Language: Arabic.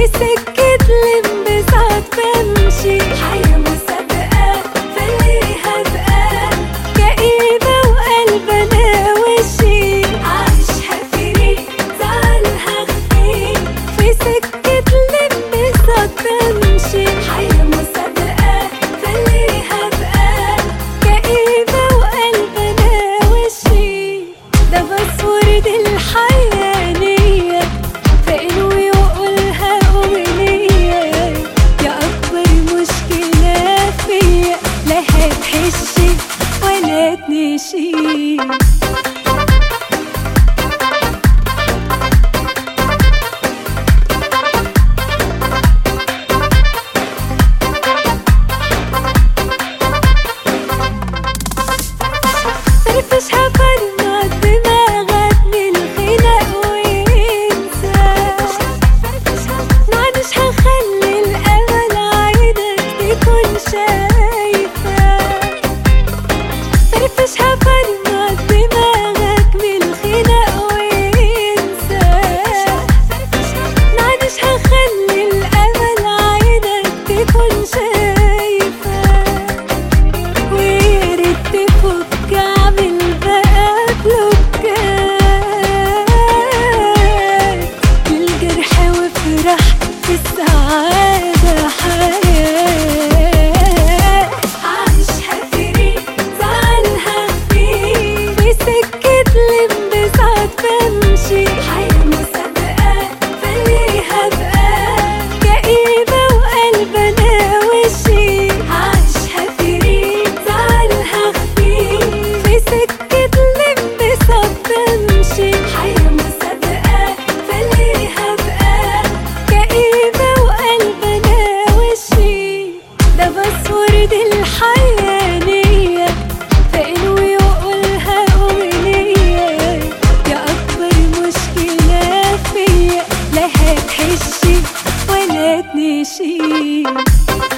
سكة الانبساط بمشي، حياة مسابقة فاللي هبقى كئيبة وقلبنا وشي، عايشها فريق زعلها خفيف في سكة الانبساط بمشي، حياة مسابقة فاللي هبقى كئيبة وقلبنا وشي. ده باسورد الحياة نية فانوي يقولها أمنية، يا أكبر مشكلة فيا لا هتحشي ولا تنشي. فرفشها فرمط دماغك من الخناق وانسى، معلش هخلي الأمل عينك تكون شايفة. فرفشها فرمط دماغك من الخناق وانسى، معلش هخلي الأمل عينك تكون شايفة. وياريت تفك اعمل بقى بلوكات للجرح وافرح بالسعادة حياة، عايشها فريق زعلها خفيف في سكة الانبساط بمشي، حياة مسابقة فاللي هبقى كئيبة وقلبنا وشي، عايشها فريق زعلها خفيف في سكة الانبساط بمشي، حياة مسابقة فاللي هبقى كئيبة وقلبنا وشي. ده باسورد الحياة نية فانوي يقولها أمنية، يا أكبر مشكلة فيا لا هتحشي ولا تنشي.